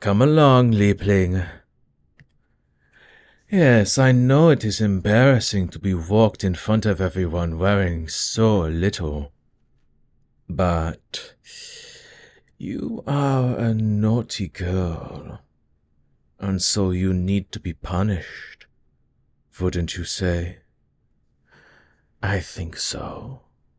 Come along, Liebling. Yes, I know it is embarrassing to be walked in front of everyone wearing so little. But you are a naughty girl, and so you need to be punished, wouldn't you say? I think so.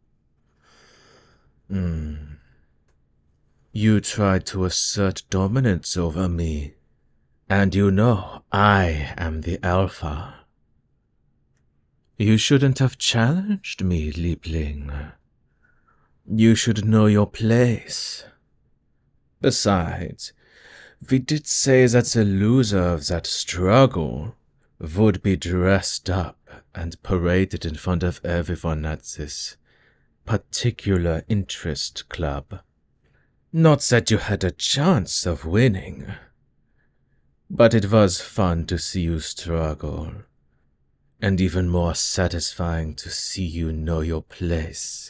You tried to assert dominance over me, and you know I am the alpha. You shouldn't have challenged me, Liebling. You should know your place. Besides, we did say that the loser of that struggle would be dressed up and paraded in front of everyone at this particular interest club. Not that you had a chance of winning, but it was fun to see you struggle, and even more satisfying to see you know your place.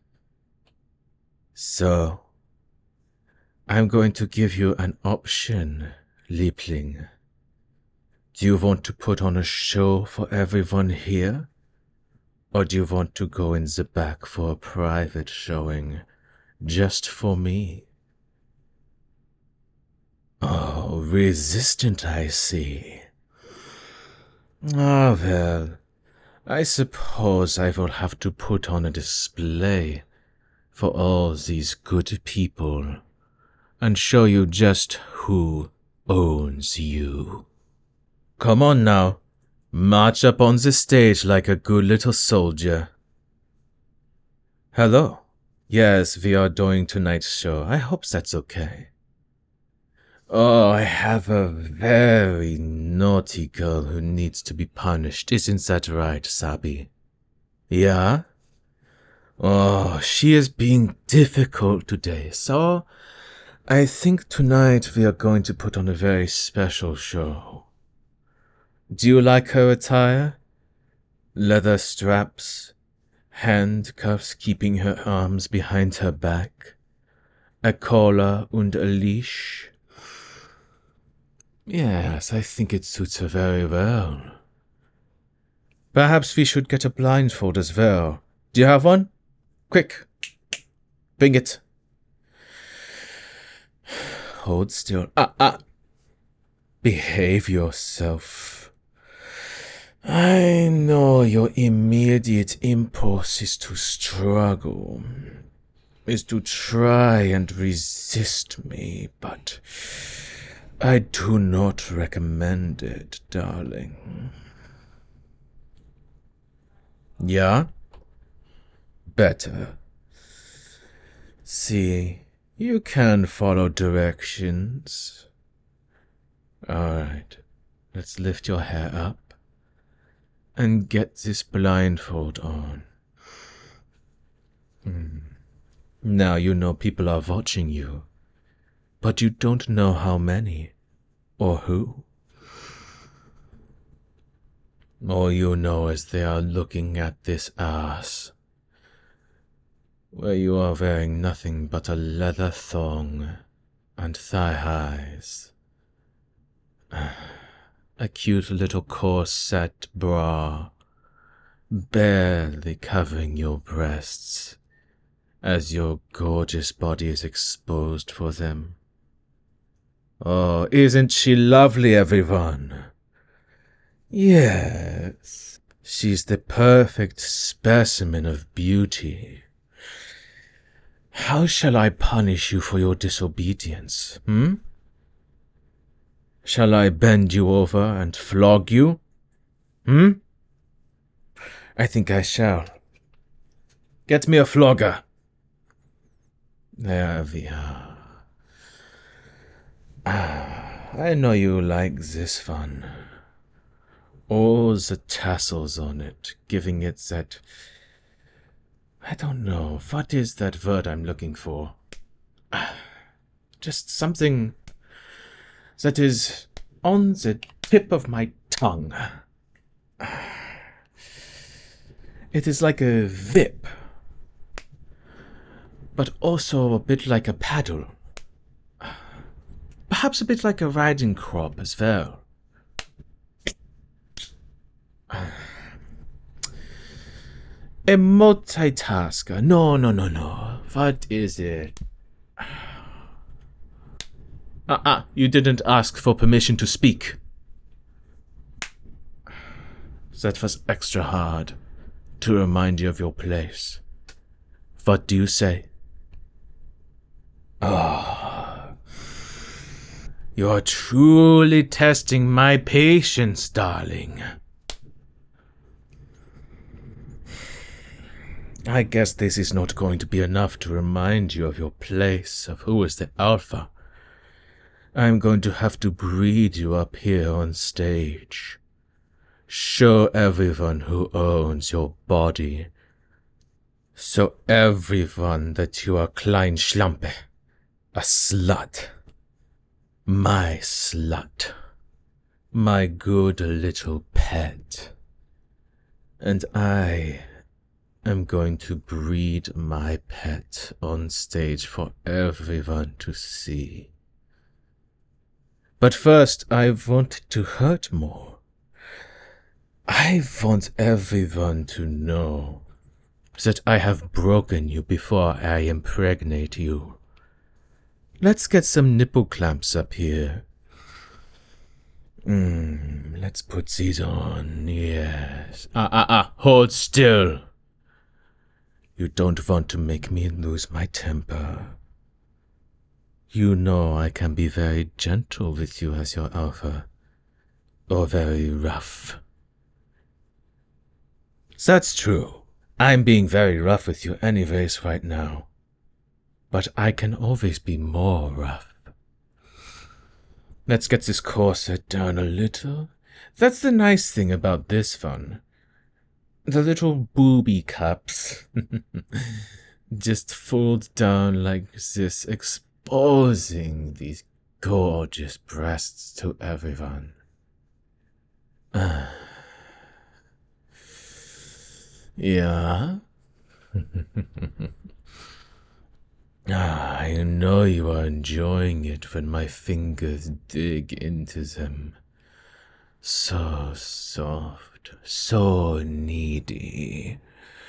So, I'm going to give you an option, Liebling. Do you want to put on a show for everyone here? Or do you want to go in the back for a private showing, just for me? Oh, resistant, I see. Ah, well, I suppose I will have to put on a display for all these good people and show you just who owns you. Come on now, march up on the stage like a good little soldier. Hello. Yes, we are doing tonight's show. I hope that's okay. Oh, I have a very naughty girl who needs to be punished. Isn't that right, Sabi? Yeah? Oh, she is being difficult today, so I think tonight we are going to put on a very special show. Do you like her attire? Leather straps, handcuffs keeping her arms behind her back, a collar and a leash. Yes, I think it suits her very well. Perhaps we should get a blindfold as well. Do you have one? Quick, bring it. Hold still. Behave yourself. I know your immediate impulse is to struggle, is to try and resist me, but I do not recommend it, darling. Yeah? Better. See, you can follow directions. Alright, let's lift your hair up and get this blindfold on. Now you know people are watching you, but you don't know how many or who. All you know is they are looking at this ass, where you are wearing nothing but a leather thong and thigh highs, a cute little corset bra barely covering your breasts as your gorgeous body is exposed for them. Oh, isn't she lovely, everyone? Yes, she's the perfect specimen of beauty. How shall I punish you for your disobedience, Shall I bend you over and flog you? I think I shall. Get me a flogger. There we are. I know you like this one. All the tassels on it, giving it that... I don't know, what is that word I'm looking for? Just something that is on the tip of my tongue. It is like a whip, but also a bit like a paddle. Perhaps a bit like a riding crop as well. A multitasker. No. What is it? You didn't ask for permission to speak. That was extra hard to remind you of your place. What do you say? You're truly testing my patience, darling. I guess this is not going to be enough to remind you of your place, of who is the Alpha. I'm going to have to breed you up here on stage. Show everyone who owns your body. Show everyone that you are Klein Schlampe, a slut. My slut. My good little pet. And I am going to breed my pet on stage for everyone to see. But first, I want to hurt more. I want everyone to know that I have broken you before I impregnate you. Let's get some nipple clamps up here. Let's put these on, yes. Hold still. You don't want to make me lose my temper. You know I can be very gentle with you as your Alpha, or very rough. That's true. I'm being very rough with you anyways right now. But I can always be more rough. Let's get this corset down a little. That's the nice thing about this one. The little booby cups just fold down like this, exposing these gorgeous breasts to everyone. Yeah? I know you are enjoying it when my fingers dig into them. So soft, so needy.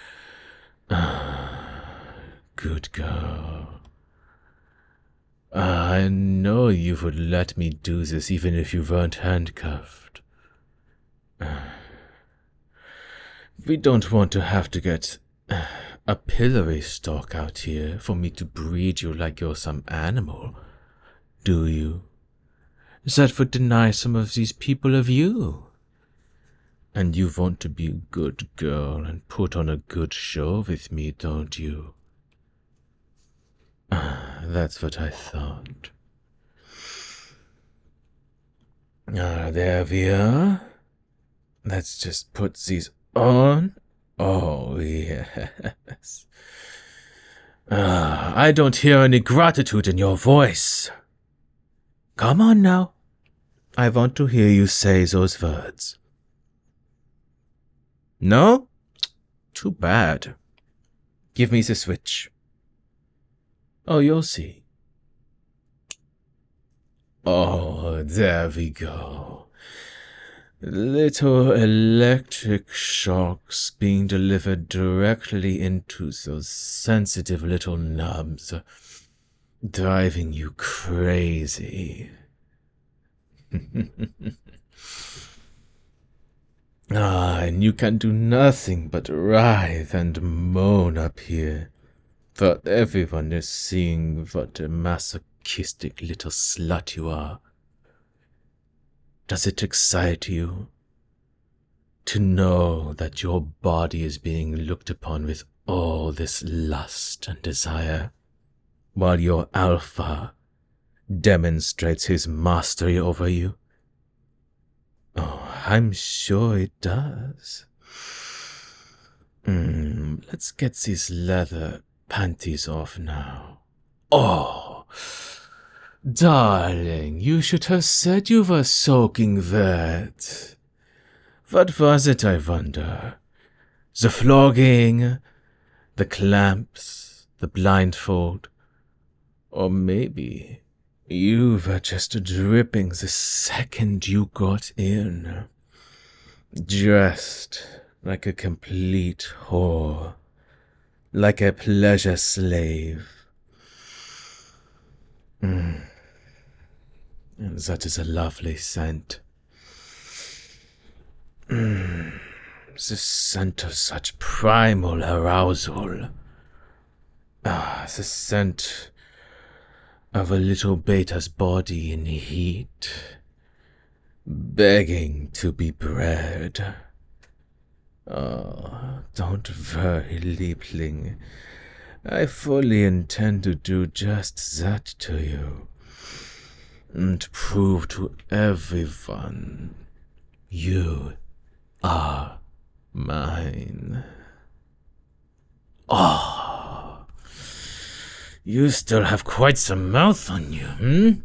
Good girl. I know you would let me do this even if you weren't handcuffed. We don't want to have to get a pillory stalk out here for me to breed you like you're some animal, do you? That would deny some of these people of you. And you want to be a good girl and put on a good show with me, don't you? That's what I thought. There we are. Let's just put these on. Oh, yes. I don't hear any gratitude in your voice. Come on now. I want to hear you say those words. No? Too bad. Give me the switch. Oh, you'll see. Oh, there we go. Little electric shocks being delivered directly into those sensitive little nubs, driving you crazy. And you can do nothing but writhe and moan up here, for everyone is seeing what a masochistic little slut you are. Does it excite you to know that your body is being looked upon with all this lust and desire, while your Alpha demonstrates his mastery over you? Oh, I'm sure it does. Let's get these leather panties off now. Oh, darling, you should have said you were soaking wet. What was it, I wonder? The flogging, the clamps, the blindfold, or maybe You were just dripping the second you got in. Dressed like a complete whore. Like a pleasure slave. And that is a lovely scent. The scent of such primal arousal. The scent of a little beta's body in heat, begging to be bred. Oh, don't worry, Liebling. I fully intend to do just that to you, and prove to everyone you are mine. Oh, you still have quite some mouth on you,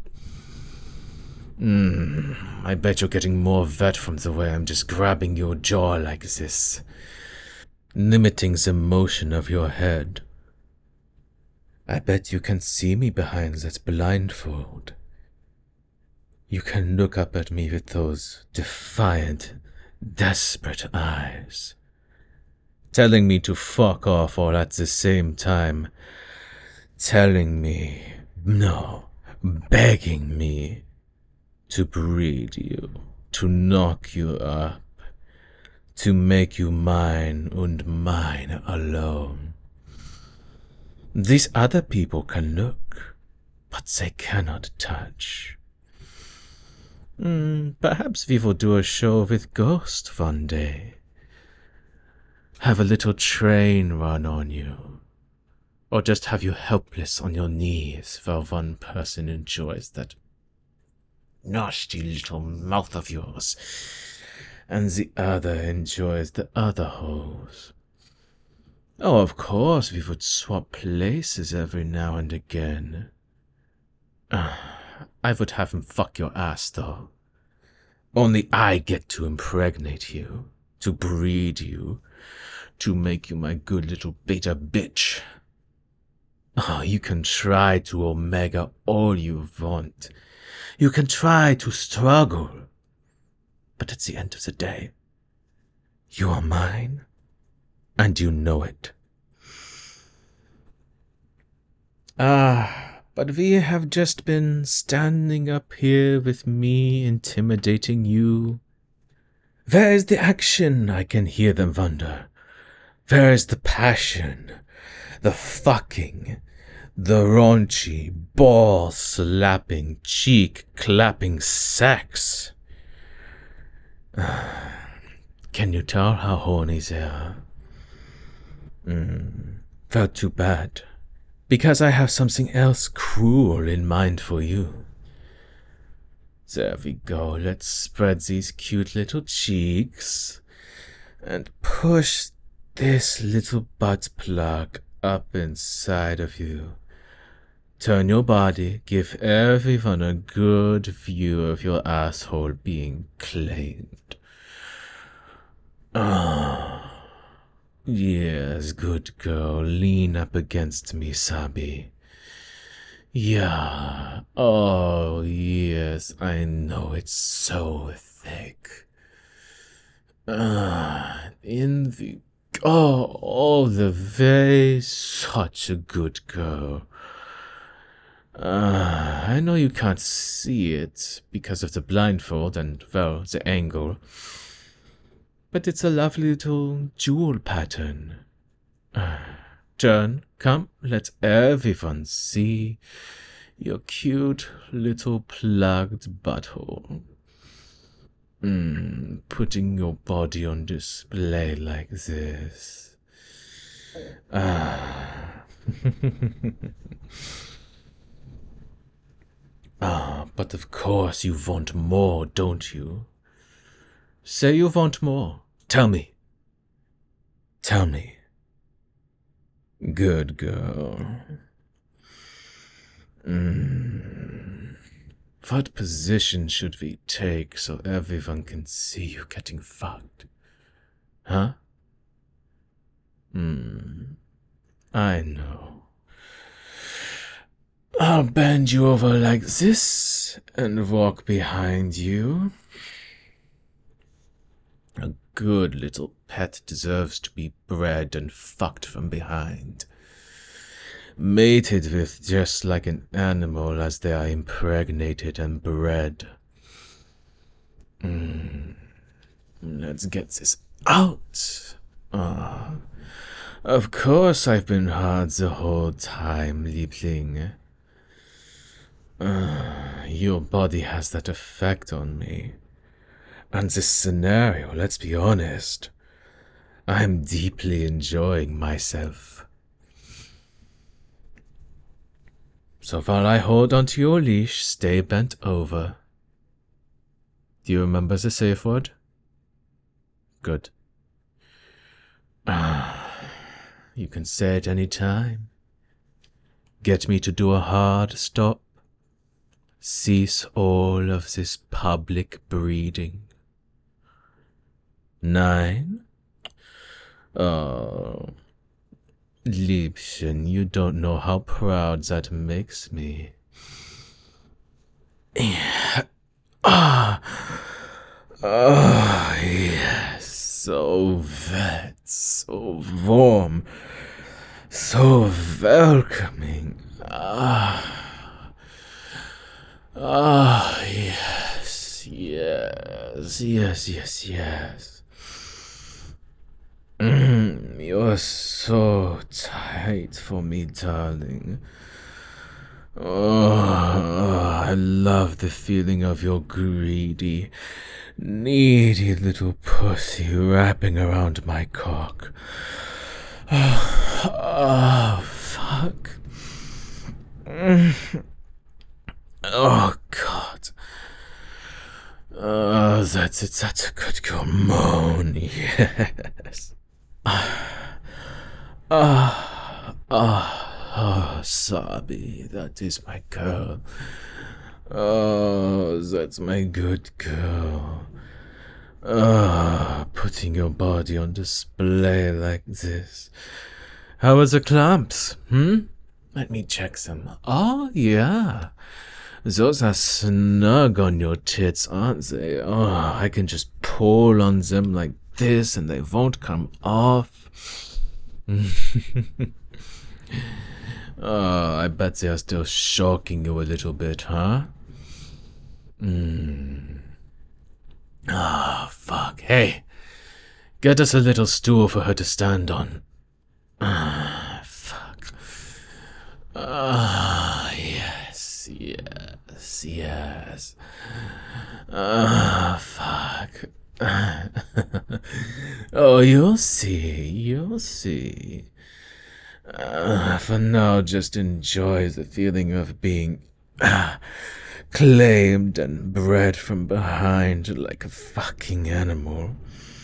I bet you're getting more vet from the way I'm just grabbing your jaw like this, limiting the motion of your head. I bet you can see me behind that blindfold. You can look up at me with those defiant, desperate eyes, telling me to fuck off all at the same time, telling me, no, begging me to breed you, to knock you up, to make you mine and mine alone. These other people can look, but they cannot touch. Perhaps we will do a show with Ghost one day. Have a little train run on you. Or just have you helpless on your knees while one person enjoys that nasty little mouth of yours, and the other enjoys the other holes. Oh, of course, we would swap places every now and again. I would have him fuck your ass, though. Only I get to impregnate you, to breed you, to make you my good little beta bitch. Oh, you can try to omega all you want. You can try to struggle. But at the end of the day, you are mine, and you know it. But we have just been standing up here with me intimidating you. Where is the action, I can hear them wonder? Where is the passion, the fucking, the raunchy, ball-slapping, cheek-clapping sex? Can you tell how horny they are? Felt too bad. Because I have something else cruel in mind for you. There we go, let's spread these cute little cheeks and push this little butt plug up inside of you. Turn your body, give everyone a good view of your asshole being claimed. Yes, good girl, lean up against me, Sabi. Yeah, oh yes, I know it's so thick. In the, all the way, such a good girl. I know you can't see it because of the blindfold and, well, the angle. But it's a lovely little jewel pattern. Turn, come, let everyone see your cute little plugged butthole. Putting your body on display like this. But of course you want more, don't you? Say you want more. Tell me. Tell me. Good girl. What position should we take so everyone can see you getting fucked? Huh? I know. I'll bend you over like this and walk behind you. A good little pet deserves to be bred and fucked from behind. Mated with just like an animal as they are impregnated and bred. Let's get this out. Of course I've been hard the whole time, Liebling. Your body has that effect on me. And this scenario, let's be honest, I'm deeply enjoying myself. So while I hold onto your leash, stay bent over. Do you remember the safe word? Good. You can say it any time. Get me to do a hard stop. Cease all of this public breeding. 9. Oh, Liebchen, you don't know how proud that makes me. Yes, so wet, so warm, so welcoming. Yes, yes, yes, yes, yes. You're so tight for me, darling. I love the feeling of your greedy, needy little pussy wrapping around my cock. Fuck. Oh, God. That's a good girl moan, yes. Sabi, that is my girl. Oh, that's my good girl. Putting your body on display like this. How are the clamps, Let me check them. Oh, yeah. Those are snug on your tits, aren't they? Oh, I can just pull on them like this and they won't come off. Oh, I bet they are still shocking you a little bit, huh? Fuck. Hey, get us a little stool for her to stand on. Fuck. Yes, yes, yes. Fuck. Oh, you'll see. For now, just enjoy the feeling of being claimed and bred from behind like a fucking animal.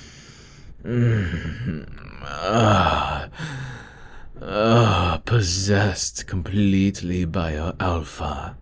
Possessed completely by your alpha.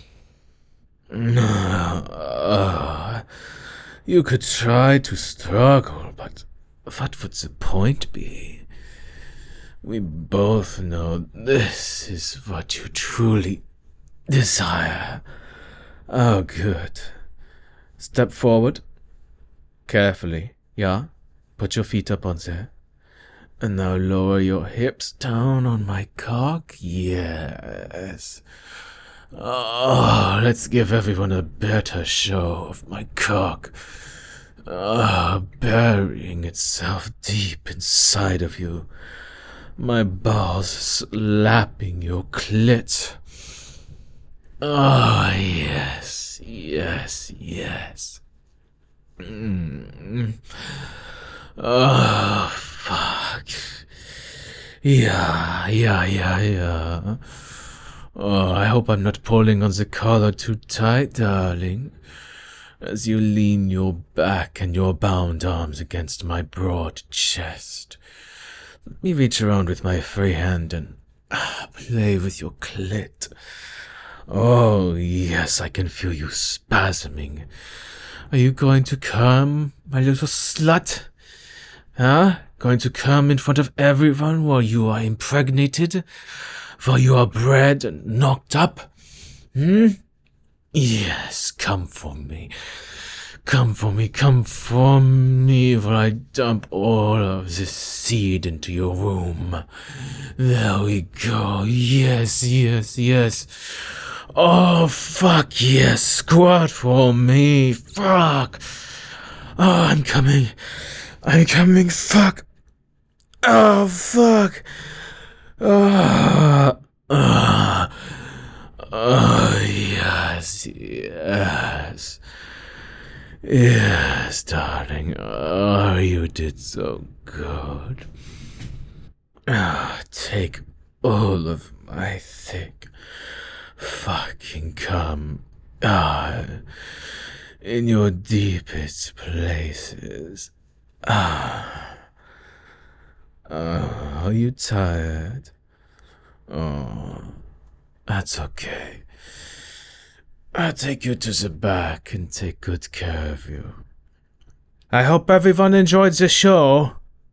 You could try to struggle, but what would the point be? We both know this is what you truly desire. Oh, good. Step forward. Carefully, yeah? Put your feet up on there. And now lower your hips down on my cock. Yes. Oh, let's give everyone a better show of my cock. Burying itself deep inside of you. My balls slapping your clit. Oh, yes, yes, yes. Oh, fuck. Yeah. Oh, I hope I'm not pulling on the collar too tight, darling, as you lean your back and your bound arms against my broad chest. Let me reach around with my free hand and play with your clit. Oh, yes, I can feel you spasming. Are you going to come, my little slut? Huh? Going to come in front of everyone while you are impregnated? for your bread knocked up? Yes, come for me. Come for me, come for me, while I dump all of this seed into your womb. There we go. Yes, yes, yes. Oh, fuck yes. Squat for me. Fuck. Oh, I'm coming. I'm coming. Fuck. Oh, fuck. Yes, yes. Yes, darling. Oh, you did so good. Take all of my thick fucking cum. In your deepest places. Are you tired? Oh, that's okay. I'll take you to the back and take good care of you. I hope everyone enjoyed the show.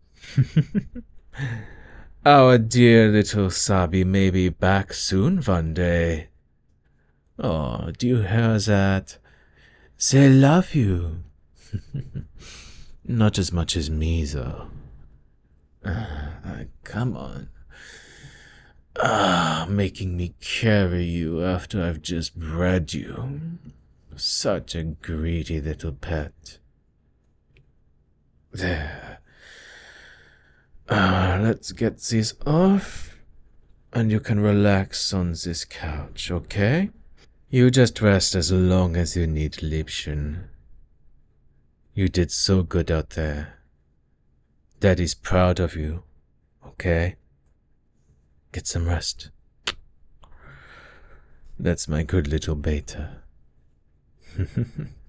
Our dear little Sabi may be back soon one day. Oh, do you hear that? They love you. Not as much as me, though. Come on. Making me carry you after I've just bred you. Such a greedy little pet. There. Let's get these off, and you can relax on this couch, okay? You just rest as long as you need, Liebchen. You did so good out there. Daddy's proud of you, okay? Get some rest. That's my good little beta.